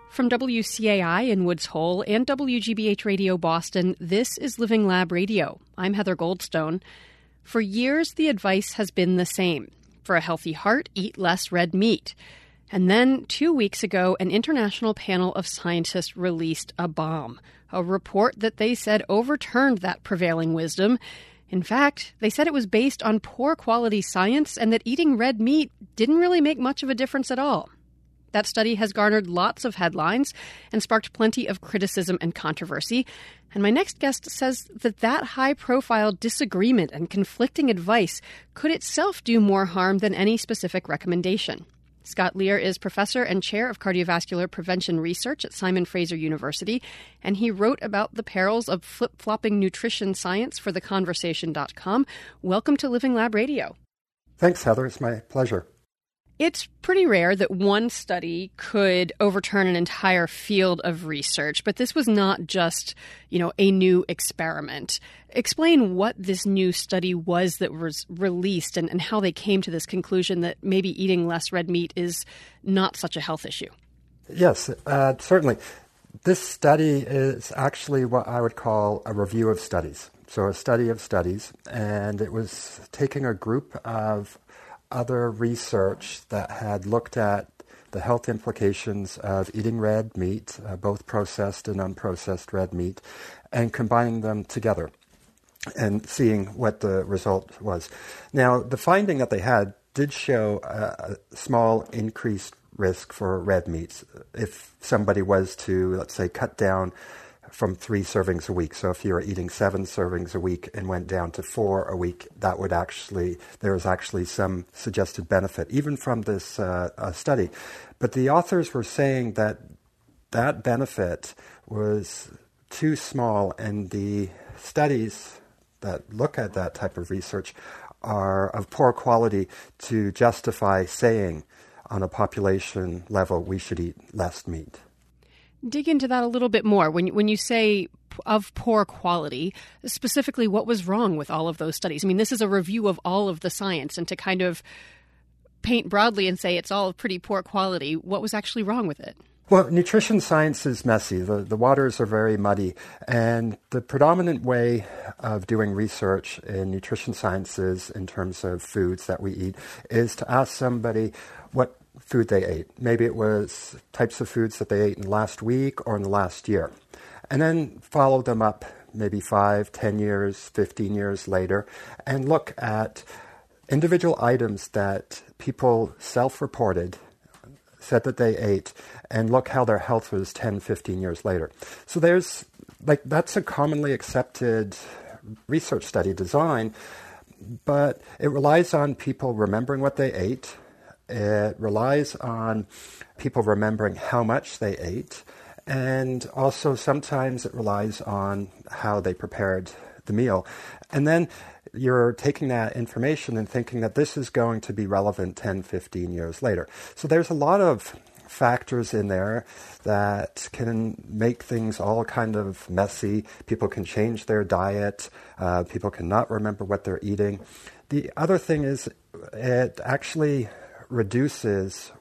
From WCAI in Woods Hole and WGBH Radio Boston, this is Living Lab Radio. I'm Heather Goldstone. For years, the advice has been the same. For a healthy heart, eat less red meat. And then 2 weeks ago, an international panel of scientists released a bomb, a report that they said overturned that prevailing wisdom. In fact, they said it was based on poor quality science and that eating red meat didn't really make much of a difference at all. That study has garnered lots of headlines and sparked plenty of criticism and controversy. And my next guest says that high-profile disagreement and conflicting advice could itself do more harm than any specific recommendation. Scott Lear is professor and chair of cardiovascular prevention research at Simon Fraser University, and he wrote about the perils of flip-flopping nutrition science for theconversation.com. Welcome to Living Lab Radio. Thanks, Heather. It's my pleasure. It's pretty rare that one study could overturn an entire field of research, but this was not just, a new experiment. Explain what this new study was that was released and how they came to this conclusion that maybe eating less red meat is not such a health issue. Yes, certainly. This study is actually what I would call a review of studies. So a study of studies, and it was taking a group of other research that had looked at the health implications of eating red meat, both processed and unprocessed red meat, and combining them together and seeing what the result was. Now, the finding that they had did show a small increased risk for red meats if somebody was to, let's say, cut down from 3 servings a week. So if you were eating 7 servings a week and went down to 4 a week, there was actually some suggested benefit, even from this study. But the authors were saying that benefit was too small, and the studies that look at that type of research are of poor quality to justify saying on a population level we should eat less meat. Dig into that a little bit more. When you say of poor quality, specifically what was wrong with all of those studies? I mean, this is a review of all of the science, and to kind of paint broadly and say it's all of pretty poor quality, what was actually wrong with it? Well, nutrition science is messy. The waters are very muddy, and the predominant way of doing research in nutrition sciences in terms of foods that we eat is to ask somebody what food they ate. Maybe it was types of foods that they ate in the last week or in the last year. And then follow them up maybe 5, 10 years, 15 years later, and look at individual items that people self-reported, said that they ate, and look how their health was 10, 15 years later. So that's a commonly accepted research study design, but it relies on people remembering what they ate. It relies on people remembering how much they ate, and also sometimes it relies on how they prepared the meal. And then you're taking that information and thinking that this is going to be relevant 10, 15 years later. So there's a lot of factors in there that can make things all kind of messy. People can change their diet. People cannot remember what they're eating. The other thing is it actually reduces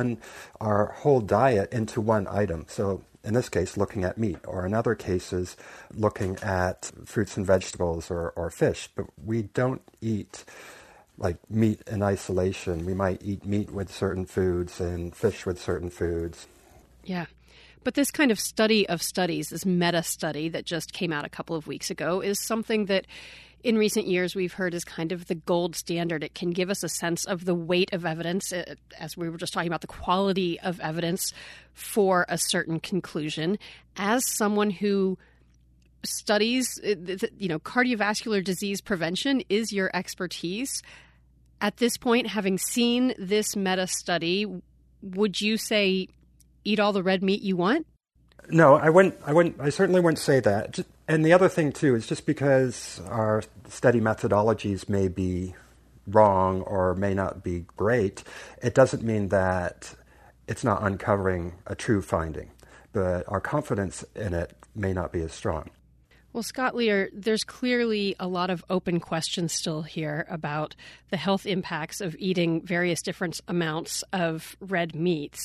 our whole diet into one item. So in this case, looking at meat, or in other cases, looking at fruits and vegetables or fish. But we don't eat like meat in isolation. We might eat meat with certain foods and fish with certain foods. Yeah. But this kind of study of studies, this meta-study that just came out a couple of weeks ago, is something that in recent years we've heard is kind of the gold standard. It can give us a sense of the weight of evidence, as we were just talking about, the quality of evidence for a certain conclusion. As someone who studies, cardiovascular disease prevention is your expertise. At this point, having seen this meta-study, would you say eat all the red meat you want? No, I wouldn't. I certainly wouldn't say that. And the other thing too is just because our study methodologies may be wrong or may not be great, it doesn't mean that it's not uncovering a true finding. But our confidence in it may not be as strong. Well, Scott Lear, there's clearly a lot of open questions still here about the health impacts of eating various different amounts of red meats.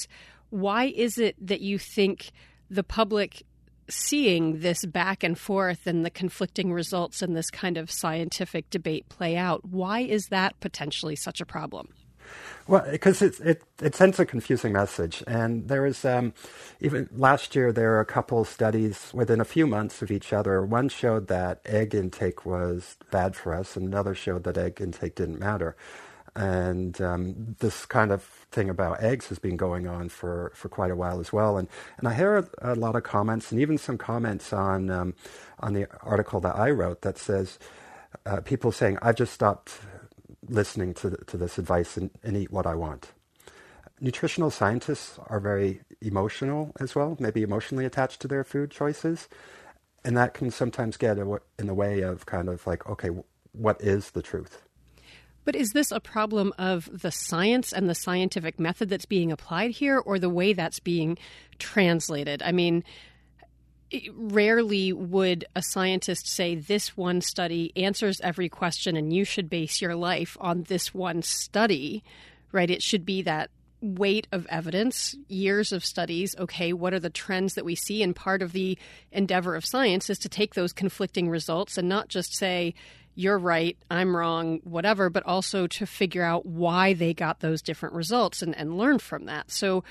Why is it that you think the public seeing this back and forth and the conflicting results and this kind of scientific debate play out, why is that potentially such a problem? Well, because it sends a confusing message. And there is, even last year, there were a couple studies within a few months of each other. One showed that egg intake was bad for us, and another showed that egg intake didn't matter. And this kind of thing about eggs has been going on for quite a while as well. And I hear a lot of comments, and even some comments on the article that I wrote that says, people saying, I've just stopped listening to this advice and eat what I want. Nutritional scientists are very emotional as well, maybe emotionally attached to their food choices. And that can sometimes get in the way of kind of like, okay, what is the truth? But is this a problem of the science and the scientific method that's being applied here, or the way that's being translated? I mean, rarely would a scientist say this one study answers every question and you should base your life on this one study, right? It should be that weight of evidence, years of studies. Okay, what are the trends that we see? And part of the endeavor of science is to take those conflicting results and not just say, you're right, I'm wrong, whatever, but also to figure out why they got those different results and learn from that. So,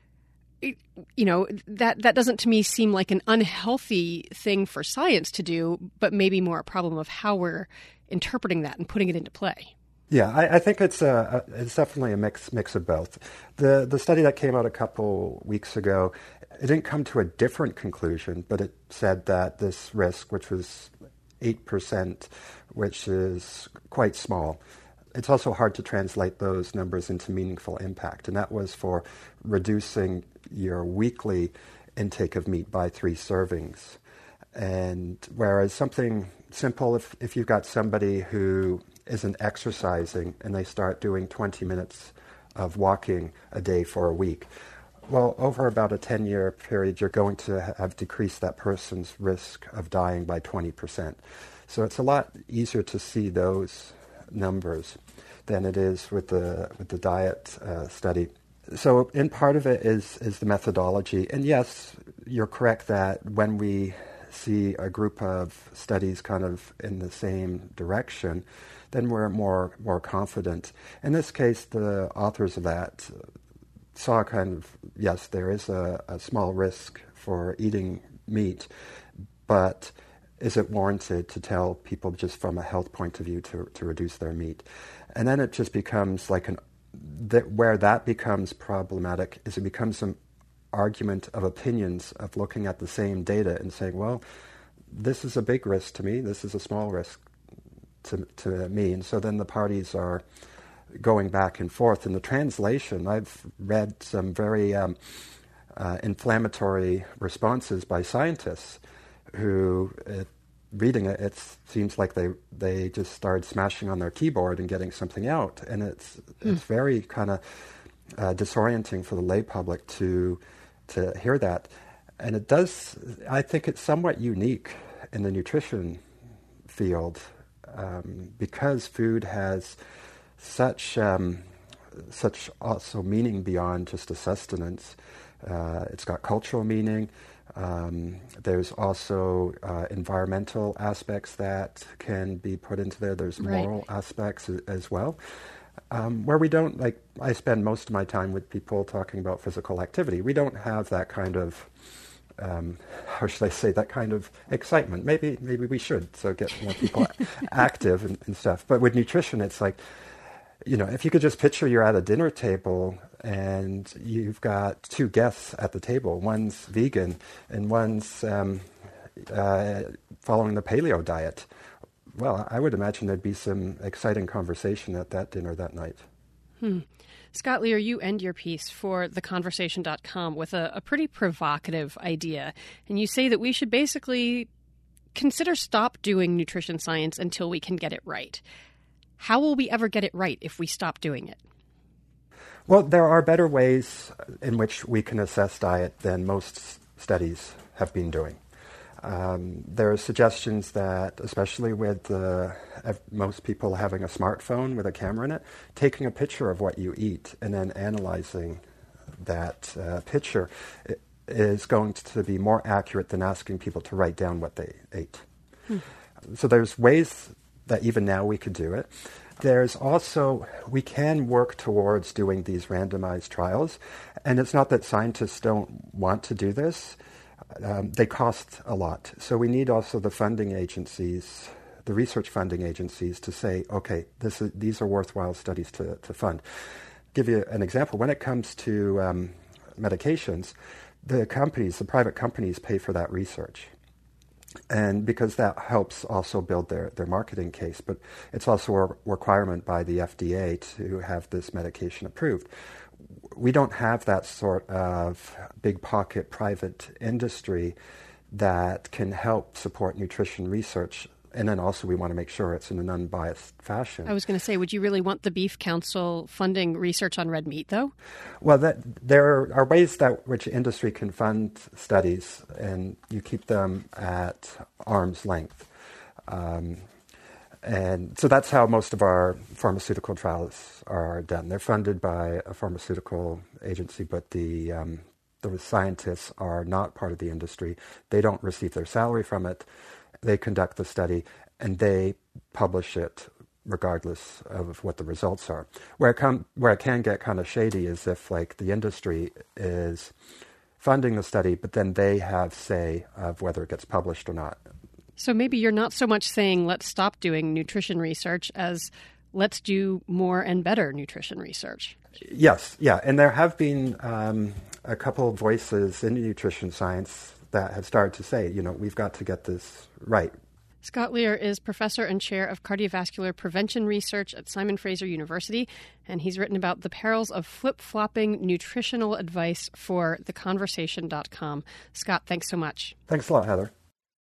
that doesn't to me seem like an unhealthy thing for science to do, but maybe more a problem of how we're interpreting that and putting it into play. Yeah, I think it's definitely a mix of both. The study that came out a couple weeks ago, it didn't come to a different conclusion, but it said that this risk, which was 8%, which is quite small, it's also hard to translate those numbers into meaningful impact. And that was for reducing your weekly intake of meat by 3 servings. And whereas something simple, if you've got somebody who isn't exercising and they start doing 20 minutes of walking a day for a week, well, over about a 10-year period, you're going to have decreased that person's risk of dying by 20%. So it's a lot easier to see those numbers than it is with the diet study. So in part of it is the methodology. And yes, you're correct that when we see a group of studies kind of in the same direction, then we're more confident. In this case, the authors of that saw kind of, yes, there is a small risk for eating meat, but is it warranted to tell people just from a health point of view to reduce their meat? And then it just becomes like where that becomes problematic is it becomes an argument of opinions of looking at the same data and saying, well, this is a big risk to me, this is a small risk to me. And so then the parties are going back and forth. In the translation, I've read some very inflammatory responses by scientists who, reading it, it seems like they just started smashing on their keyboard and getting something out. And it's very kind of disorienting for the lay public to hear that. And it does, I think it's somewhat unique in the nutrition field because food has such also meaning beyond just a sustenance. It's got cultural meaning. There's also environmental aspects that can be put into there. There's moral aspects as well. Where we don't, like, I spend most of my time with people talking about physical activity. We don't have that kind of, how should I say, that kind of excitement. Maybe we should, so get more people active and stuff. But with nutrition, it's like, if you could just picture you're at a dinner table and you've got 2 guests at the table. One's vegan and one's following the paleo diet. Well, I would imagine there'd be some exciting conversation at that dinner that night. Scott Lear, you end your piece for theconversation.com with a pretty provocative idea. And you say that we should basically consider stop doing nutrition science until we can get it right. How will we ever get it right if we stop doing it? Well, there are better ways in which we can assess diet than most studies have been doing. There are suggestions that, especially with most people having a smartphone with a camera in it, taking a picture of what you eat and then analyzing that picture is going to be more accurate than asking people to write down what they ate. So there's ways that even now we could do it. There's also, we can work towards doing these randomized trials, and it's not that scientists don't want to do this. They cost a lot. So we need also the funding agencies, the research funding agencies, to say, okay, these are worthwhile studies to fund. Give you an example. When it comes to medications, the private companies pay for that research. And because that helps also build their marketing case, but it's also a requirement by the FDA to have this medication approved. We don't have that sort of big pocket private industry that can help support nutrition research. And then also we want to make sure it's in an unbiased fashion. I was going to say, would you really want the Beef Council funding research on red meat, though? Well, there are ways that which industry can fund studies, and you keep them at arm's length. And so that's how most of our pharmaceutical trials are done. They're funded by a pharmaceutical agency, but the scientists are not part of the industry. They don't receive their salary from it. They conduct the study, and they publish it regardless of what the results are. Where it can get kind of shady is if, like, the industry is funding the study, but then they have say of whether it gets published or not. So maybe you're not so much saying let's stop doing nutrition research as let's do more and better nutrition research. Yes, yeah. And there have been a couple of voices in nutrition science that have started to say, we've got to get this right. Scott Lear is professor and chair of cardiovascular prevention research at Simon Fraser University, and he's written about the perils of flip-flopping nutritional advice for theconversation.com. Scott, thanks so much. Thanks a lot, Heather.